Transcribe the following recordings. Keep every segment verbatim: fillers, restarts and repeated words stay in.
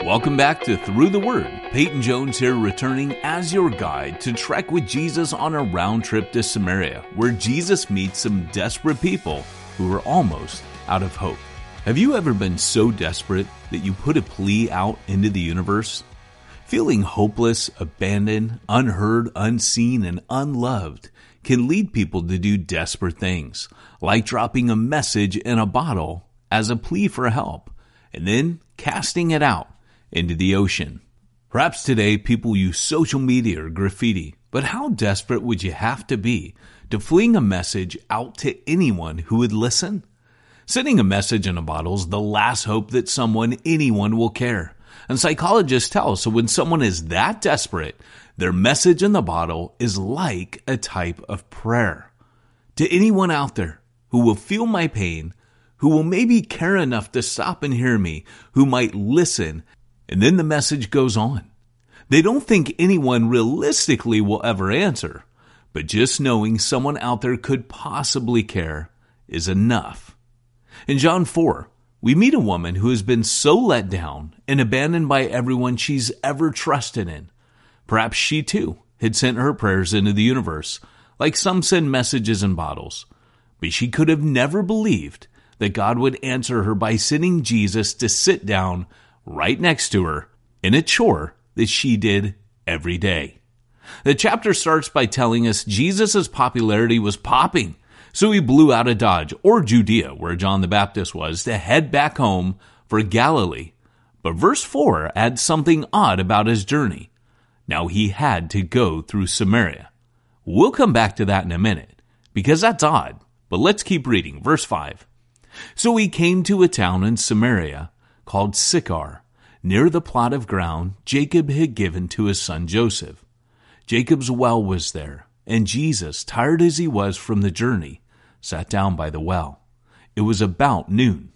Welcome back to Through the Word. Peyton Jones here, returning as your guide to trek with Jesus on a round trip to Samaria, where Jesus meets some desperate people who are almost out of hope. Have you ever been so desperate that you put a plea out into the universe? Feeling hopeless, abandoned, unheard, unseen, and unloved can lead people to do desperate things, like dropping a message in a bottle as a plea for help, and then casting it out into the ocean. Perhaps today people use social media or graffiti, but how desperate would you have to be to fling a message out to anyone who would listen? Sending a message in a bottle is the last hope that someone, anyone will care. And psychologists tell us that when someone is that desperate, their message in the bottle is like a type of prayer. To anyone out there who will feel my pain, who will maybe care enough to stop and hear me, who might listen, and then the message goes on. They don't think anyone realistically will ever answer, but just knowing someone out there could possibly care is enough. In John four, we meet a woman who has been so let down and abandoned by everyone she's ever trusted in. Perhaps she too had sent her prayers into the universe, like some send messages in bottles, but she could have never believed that God would answer her by sending Jesus to sit down right next to her in a chore that she did every day. The chapter starts by telling us Jesus' popularity was popping, so he blew out of Dodge, or Judea, where John the Baptist was, to head back home for Galilee. But verse four adds something odd about his journey. Now he had to go through Samaria. We'll come back to that in a minute, because that's odd. But let's keep reading. Verse five. So he came to a town in Samaria called Sychar, near the plot of ground Jacob had given to his son Joseph. Jacob's well was there, and Jesus, tired as he was from the journey, sat down by the well. It was about noon.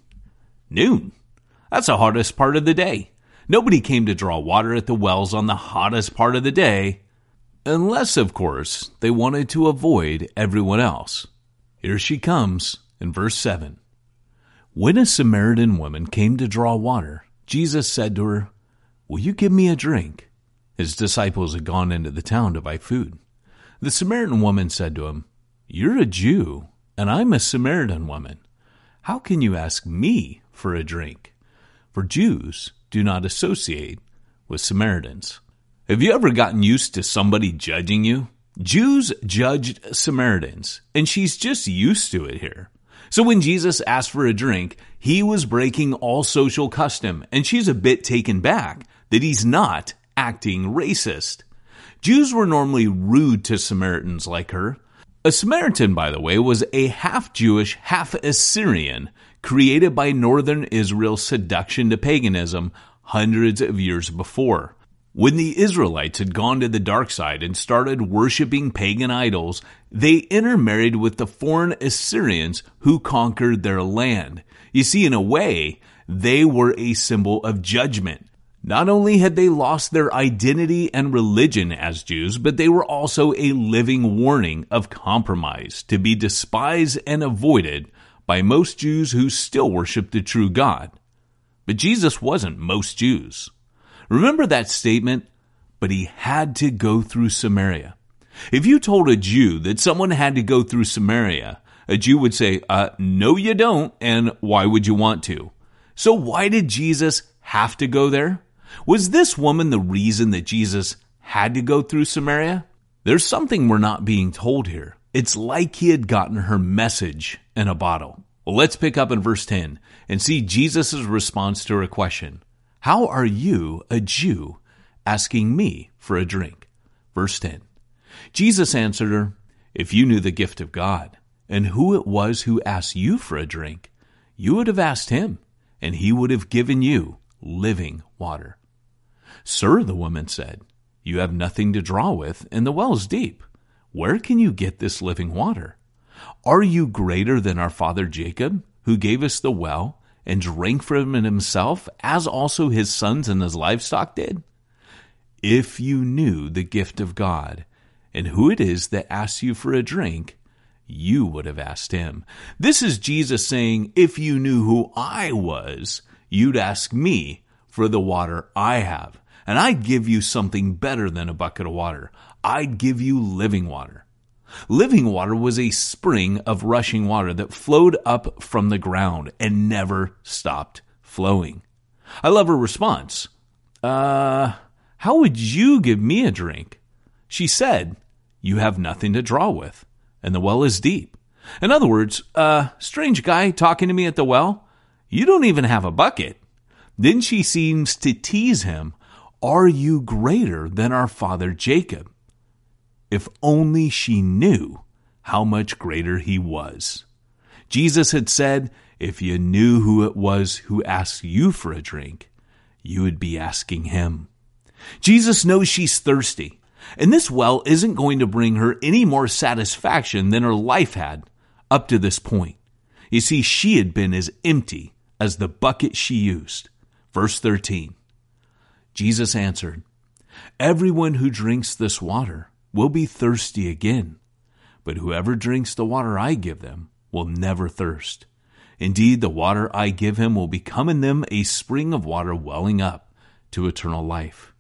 Noon? That's the hottest part of the day. Nobody came to draw water at the wells on the hottest part of the day, unless, of course, they wanted to avoid everyone else. Here she comes in verse seven. When a Samaritan woman came to draw water, Jesus said to her, "Will you give me a drink?" His disciples had gone into the town to buy food. The Samaritan woman said to him, "You're a Jew, and I'm a Samaritan woman. How can you ask me for a drink?" For Jews do not associate with Samaritans. Have you ever gotten used to somebody judging you? Jews judged Samaritans, and she's just used to it here. So when Jesus asked for a drink, he was breaking all social custom, and she's a bit taken back that he's not acting racist. Jews were normally rude to Samaritans like her. A Samaritan, by the way, was a half-Jewish, half-Assyrian, created by northern Israel's seduction to paganism hundreds of years before. When the Israelites had gone to the dark side and started worshiping pagan idols, they intermarried with the foreign Assyrians who conquered their land. You see, in a way, they were a symbol of judgment. Not only had they lost their identity and religion as Jews, but they were also a living warning of compromise, to be despised and avoided by most Jews who still worship the true God. But Jesus wasn't most Jews. Remember that statement? But he had to go through Samaria. If you told a Jew that someone had to go through Samaria, a Jew would say, uh, no you don't, and why would you want to? So why did Jesus have to go there? Was this woman the reason that Jesus had to go through Samaria? There's something we're not being told here. It's like he had gotten her message in a bottle. Well, let's pick up in verse ten and see Jesus' response to her question. How are you, a Jew, asking me for a drink? Verse ten. Jesus answered her, if you knew the gift of God and who it was who asked you for a drink, you would have asked him, and he would have given you living water. Sir, the woman said, you have nothing to draw with, and the well is deep. Where can you get this living water? Are you greater than our father Jacob, who gave us the well and drank from it himself, as also his sons and his livestock did? If you knew the gift of God and who it is that asks you for a drink, you would have asked him. This is Jesus saying, if you knew who I was, you'd ask me for the water I have, and I'd give you something better than a bucket of water. I'd give you living water. Living water was a spring of rushing water that flowed up from the ground and never stopped flowing. I love her response. Uh, how would you give me a drink? She said, you have nothing to draw with, and the well is deep. In other words, uh, strange guy talking to me at the well, you don't even have a bucket. Then she seems to tease him. Are you greater than our father Jacob? If only she knew how much greater he was. Jesus had said, if you knew who it was who asked you for a drink, you would be asking him. Jesus knows she's thirsty, and this well isn't going to bring her any more satisfaction than her life had up to this point. You see, she had been as empty as the bucket she used. Verse thirteen, Jesus answered, everyone who drinks this water will be thirsty again, but whoever drinks the water I give them will never thirst. Indeed, the water I give him will become in them a spring of water welling up to eternal life.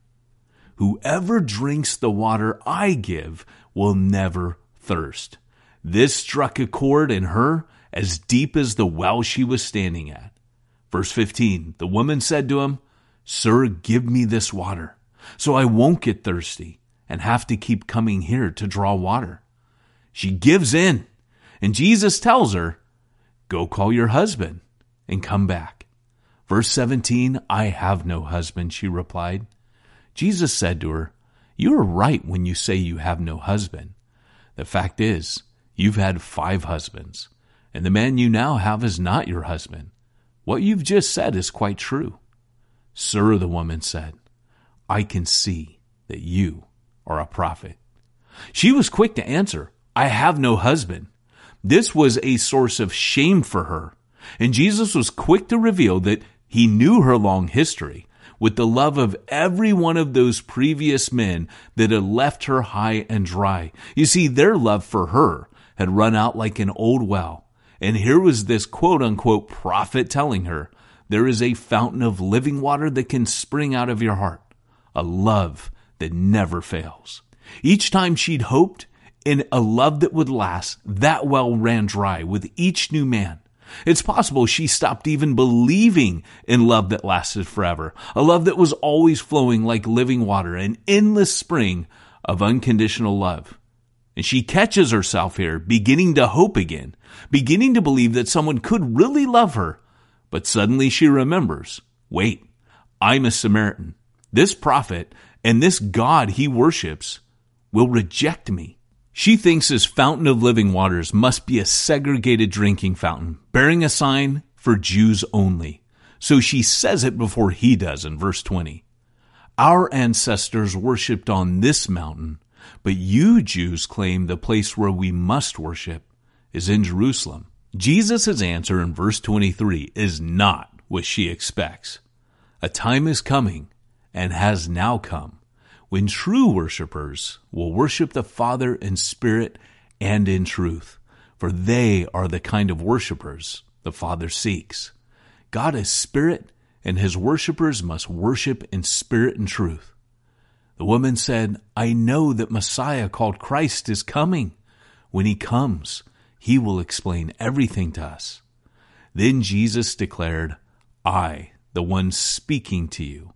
Whoever drinks the water I give will never thirst. This struck a chord in her as deep as the well she was standing at. Verse fifteen, the woman said to him, Sir, give me this water, so I won't get thirsty and have to keep coming here to draw water. She gives in, and Jesus tells her, Go call your husband and come back. Verse seventeen, I have no husband, she replied. Jesus said to her, You are right when you say you have no husband. The fact is, you've had five husbands, and the man you now have is not your husband. What you've just said is quite true. Sir, the woman said, I can see that you are a prophet. She was quick to answer, I have no husband. This was a source of shame for her, and Jesus was quick to reveal that he knew her long history with the love of every one of those previous men that had left her high and dry. You see, their love for her had run out like an old well, and here was this quote-unquote prophet telling her, there is a fountain of living water that can spring out of your heart, a love that never fails. Each time she'd hoped in a love that would last, that well ran dry with each new man. It's possible she stopped even believing in love that lasted forever, a love that was always flowing like living water, an endless spring of unconditional love. And she catches herself here, beginning to hope again, beginning to believe that someone could really love her. But suddenly she remembers, wait, I'm a Samaritan. This prophet and this God he worships will reject me. She thinks his fountain of living waters must be a segregated drinking fountain, bearing a sign for Jews only. So she says it before he does in verse twenty. Our ancestors worshipped on this mountain, but you Jews claim the place where we must worship is in Jerusalem. Jesus' answer in verse twenty-three is not what she expects. A time is coming and has now come when true worshipers will worship the Father in spirit and in truth, for they are the kind of worshipers the Father seeks. God is spirit, and his worshipers must worship in spirit and truth. The woman said, I know that Messiah called Christ is coming. When he comes, he will explain everything to us. Then Jesus declared, I, the one speaking to you,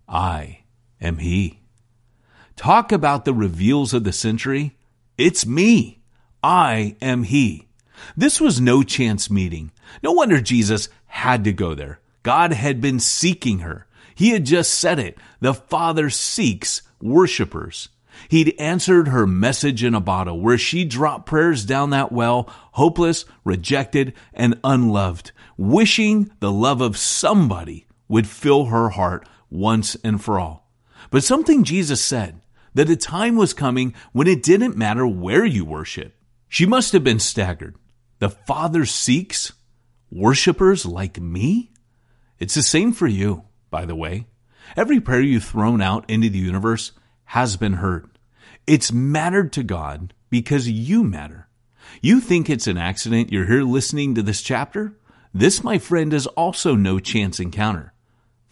I am he. Talk about the reveals of the century. It's me. I am he. This was no chance meeting. No wonder Jesus had to go there. God had been seeking her. He had just said it. The Father seeks worshipers. He'd answered her message in a bottle where she dropped prayers down that well, hopeless, rejected, and unloved, wishing the love of somebody would fill her heart once and for all. But something Jesus said, that a time was coming when it didn't matter where you worship. She must have been staggered. The Father seeks worshipers like me? It's the same for you, by the way. Every prayer you've thrown out into the universe has been heard. It's mattered to God because you matter. You think it's an accident you're here listening to this chapter? This, my friend, is also no chance encounter.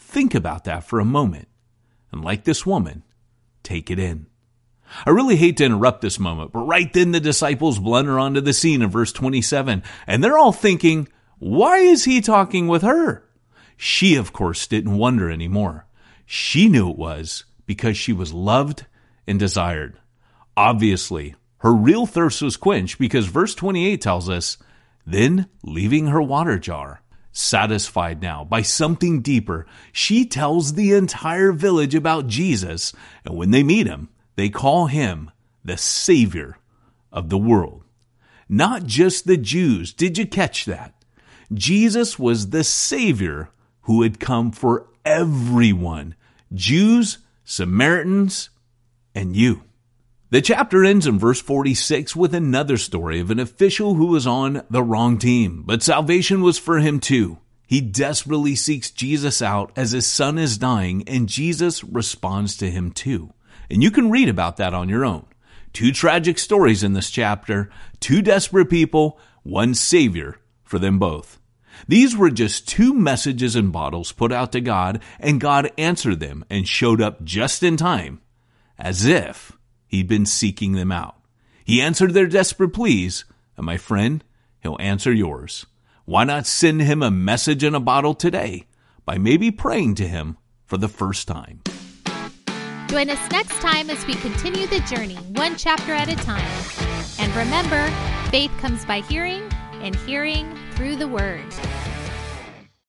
Think about that for a moment. And like this woman, take it in. I really hate to interrupt this moment, but right then the disciples blunder onto the scene in verse twenty-seven, and they're all thinking, why is he talking with her? She, of course, didn't wonder anymore. She knew it was because she was loved and desired. Obviously, her real thirst was quenched because verse twenty-eight tells us, then leaving her water jar, satisfied now by something deeper, she tells the entire village about Jesus, and when they meet him, they call him the Savior of the world. Not just the Jews. Did you catch that? Jesus was the Savior who had come for everyone. Jews, Samaritans, and you. The chapter ends in verse forty-six with another story of an official who was on the wrong team, but salvation was for him too. He desperately seeks Jesus out as his son is dying, and Jesus responds to him too. And you can read about that on your own. Two tragic stories in this chapter, two desperate people, one Savior for them both. These were just two messages in bottles put out to God, and God answered them and showed up just in time, as if he'd been seeking them out. He answered their desperate pleas, and my friend, he'll answer yours. Why not send him a message in a bottle today by maybe praying to him for the first time? Join us next time as we continue the journey, one chapter at a time. And remember, faith comes by hearing, and hearing through the Word.